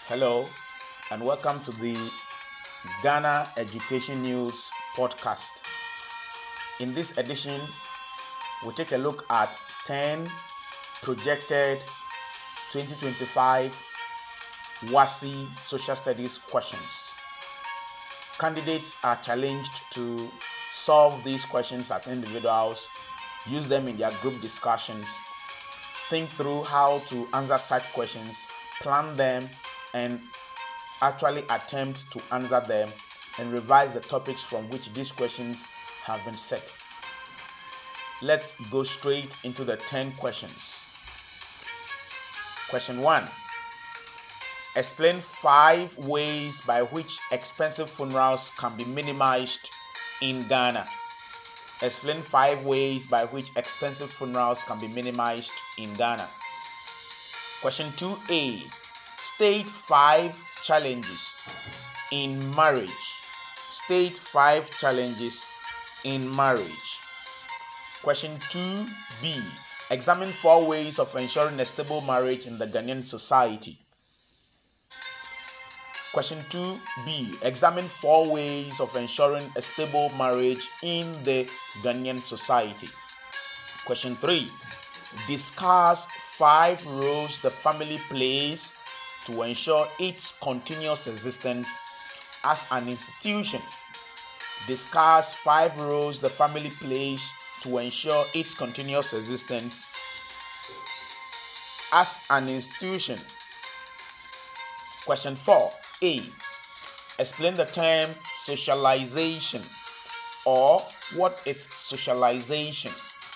Hello, and welcome to the Ghana Education News podcast. In this edition, we'll take a look at 10 projected 2025 WASSCE Social Studies questions. Candidates are challenged to solve these questions as individuals, use them in their group discussions, think through how to answer such questions, plan them, and actually attempt to answer them and revise the topics from which these questions have been set. Let's go straight into the 10 questions. Question 1. Explain 5 ways by which expensive funerals can be minimized in Ghana. Explain 5 ways by which expensive funerals can be minimized in Ghana. Question 2A. State 5 challenges in marriage. State 5 challenges in marriage. Question 2B. Examine 4 ways of ensuring a stable marriage in the Ghanaian society. Question 2B. Examine 4 ways of ensuring a stable marriage in the Ghanaian society. Question 3. Discuss 5 roles the family plays to ensure its continuous existence as an institution. Discuss 5 roles the family plays to ensure its continuous existence as an institution. Question 4A. Explain the term socialization, or what is socialization.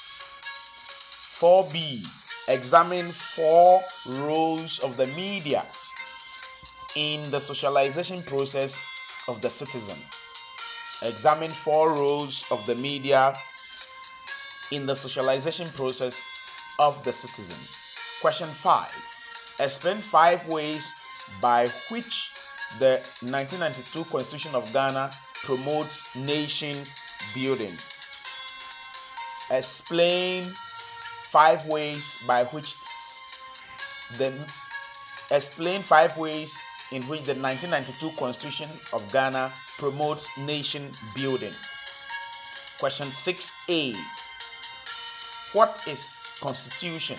4B. Examine 4 roles of the media in the socialization process of the citizen. Examine 4 roles of the media in the socialization process of the citizen. Question 5. Explain 5 ways by which the 1992 Constitution of Ghana promotes nation building. Explain 5 ways by which the 5 ways in which the 1992 Constitution of Ghana promotes nation building. Question 6A. What is Constitution?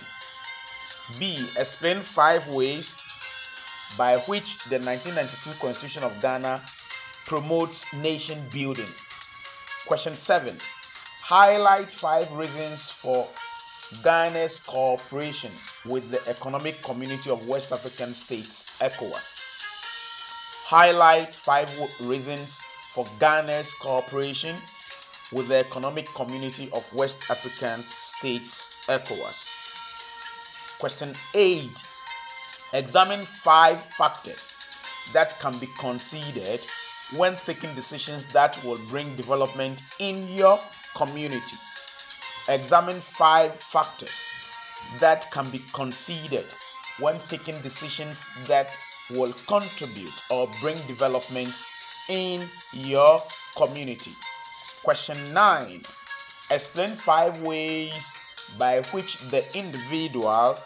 B. Explain 5 ways by which the 1992 Constitution of Ghana promotes nation building. Question 7. Highlight 5 reasons for Ghana's cooperation with the Economic Community of West African States, ECOWAS. Highlight 5 reasons for Ghana's cooperation with the Economic Community of West African States, ECOWAS. Question 8. Examine 5 factors that can be considered when taking decisions that will bring development in your community. Examine 5 factors that can be considered when taking decisions that will contribute or bring development in your community. Question 9. Explain 5 ways by which the individual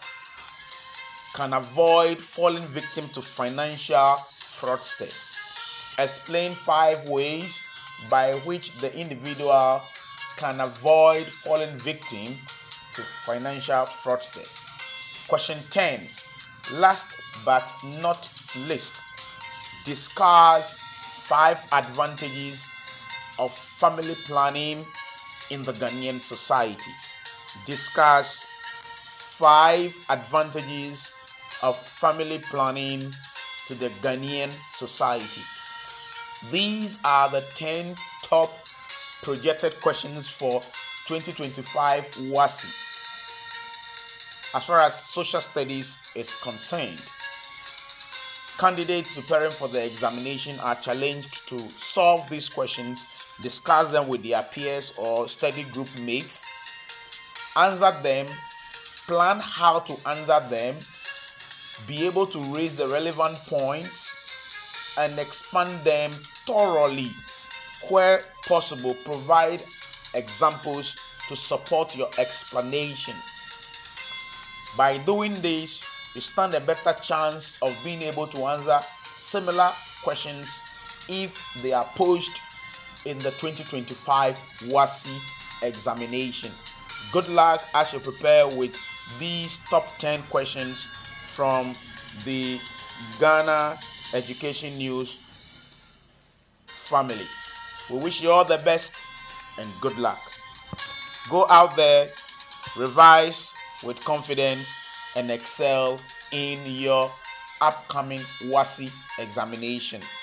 can avoid falling victim to financial fraudsters. Explain 5 ways by which the individual can avoid falling victim to financial fraudsters. Question 10. Last but not least, discuss 5 advantages of family planning in the Ghanaian society. Discuss 5 advantages of family planning to the Ghanaian society. These are the 10 top projected questions for 2025 WASSCE. As far as social studies is concerned, candidates preparing for the examination are challenged to solve these questions, discuss them with their peers or study group mates, answer them, plan how to answer them, be able to raise the relevant points, and expand them thoroughly. Where possible, provide examples to support your explanation. By doing this, you stand a better chance of being able to answer similar questions if they are posed in the 2025 WASSCE examination. Good luck as you prepare with these top 10 questions from the Ghana Education News family. We wish you all the best and good luck. Go out there, revise with confidence, and excel in your upcoming WASSCE examination.